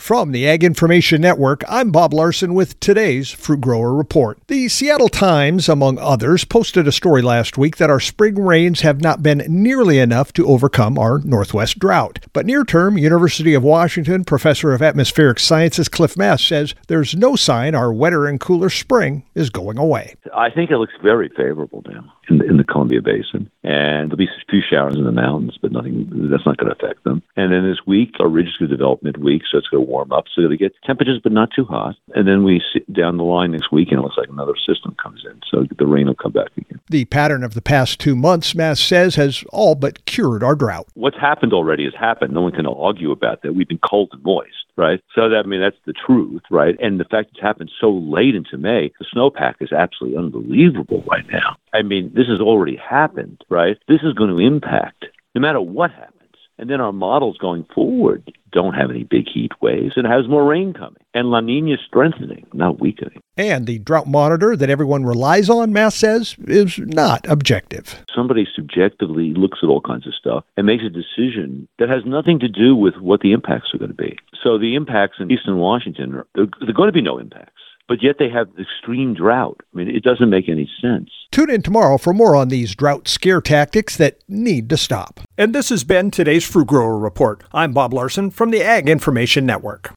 From the Ag Information Network, I'm Bob Larson with today's Fruit Grower Report. The Seattle Times, among others, posted a story last week that our spring rains have not been nearly enough to overcome our Northwest drought. But near-term, University of Washington professor of atmospheric sciences Cliff Mast says there's no sign our wetter and cooler spring is going away. I think it looks very favorable now in the Columbia Basin. And there'll be a few showers in the mountains, but that's not going to affect them. And then this week, our ridge is going to develop midweek, so it's going to warm up. So you're going to get temperatures, but not too hot. And then we sit down the line next week, and it looks like another system comes in. So the rain will come back again. The pattern of the past 2 months, Mast says, has all but cured our drought. What's happened already has happened. No one can argue about that. We've been cold and moist, right? So that's the truth, right? And the fact it's happened so late into May, the snowpack is absolutely unbelievable right now. I mean, this has already happened, right? This is going to impact no matter what happens. And then our models going forward don't have any big heat waves and has more rain coming. And La Nina is strengthening, not weakening. And the drought monitor that everyone relies on, Mast says, is not objective. Somebody subjectively looks at all kinds of stuff and makes a decision that has nothing to do with what the impacts are going to be. So the impacts in eastern Washington, they're going to be no impacts. But yet they have extreme drought. I mean, it doesn't make any sense. Tune in tomorrow for more on these drought scare tactics that need to stop. And this has been today's Fruit Grower Report. I'm Bob Larson from the Ag Information Network.